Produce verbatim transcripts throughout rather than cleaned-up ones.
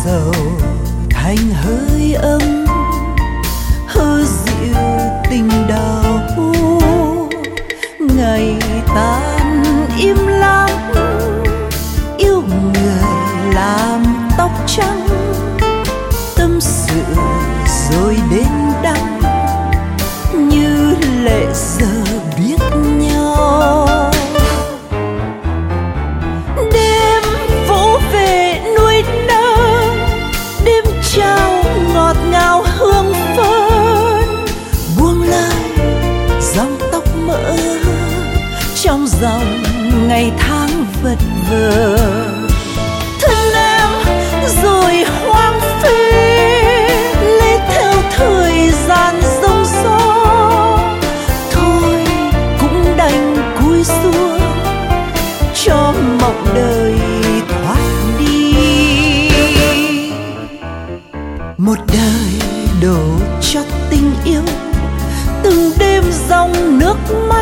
sầu thành hơi ấm, hư dịu tình đau. Ngày tan im lặng, yêu người làm tóc trắng, tâm sự rồi đến đắng, như lệ giờ biết nhau. Đêm vỗ về nuôi nấng, đêm trao ngọt ngào hương phơn, buông lời dòng tóc mỡ trong dòng ngày tháng vật vờ. Thân em rồi hoang phí, lê theo thời gian giông gió, thôi cũng đành cúi xuống cho mộng đời thoát đi. Một đời đổ cho tình yêu, từng đêm dòng nước mắt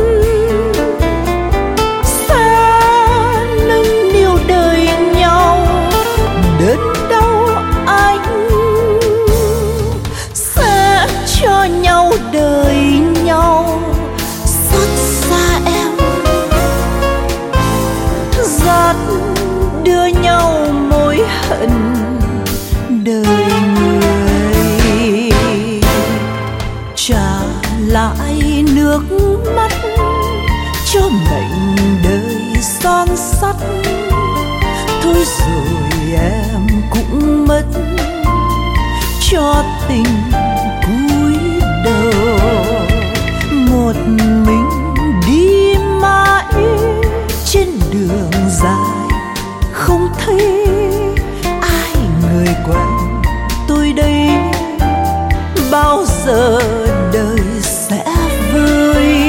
xa nâng niu đời nhau. Đớn đau anh sẽ cho nhau đời nhau, xót xa em dắt đưa nhau mối hận đời người. Trả lại nước mắt cho mệnh đời son sắt, thôi rồi em cũng mất cho tình cúi đầu. Một mình đi mãi trên đường dài, không thấy ai người quen. Tôi đây bao giờ đời sẽ vơi.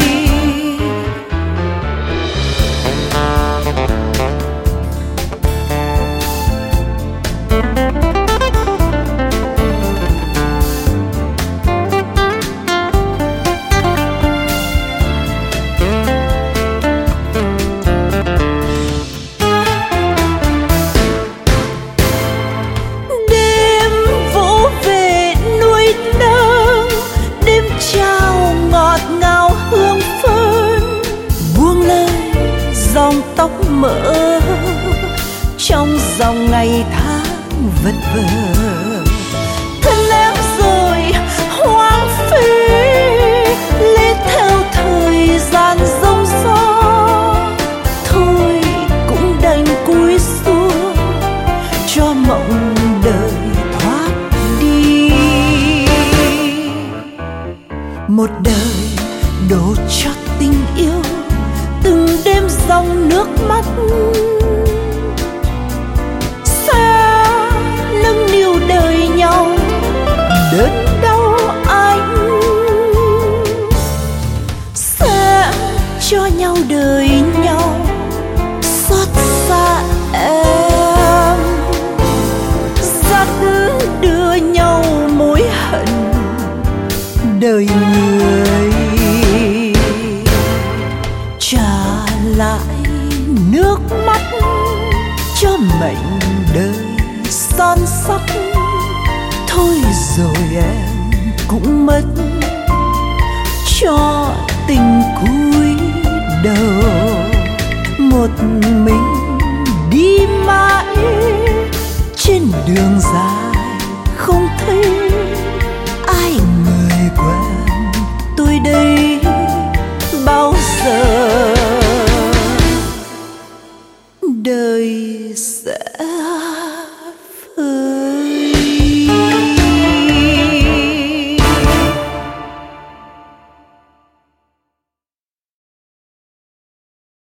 Đêm vỗ về nuôi nấng, đêm trao ngọt ngào hương phơn, buông lời dòng tóc mỡ trong dòng ngày tháng vật vờ. Thân em rồi hoang phí, lê theo thời gian giông gió, thôi cũng đành cúi xuống cho mộng đời thoát đi. Một đời đổ cho tình yêu, từng đêm dòng nước mắt xa nâng niu đời nhau. Đớn đau anh sẽ cho nhau đời nhau, xót xa em dắt đưa nhau mối hận đời người. Trả lại nước mắt cho mệnh đời son sắt, thôi rồi em cũng mất cho tình cúi đầu. Một mình đi mãi trên đường dài, không thấy ai người quen. Tôi đây bao giờ đời sẽ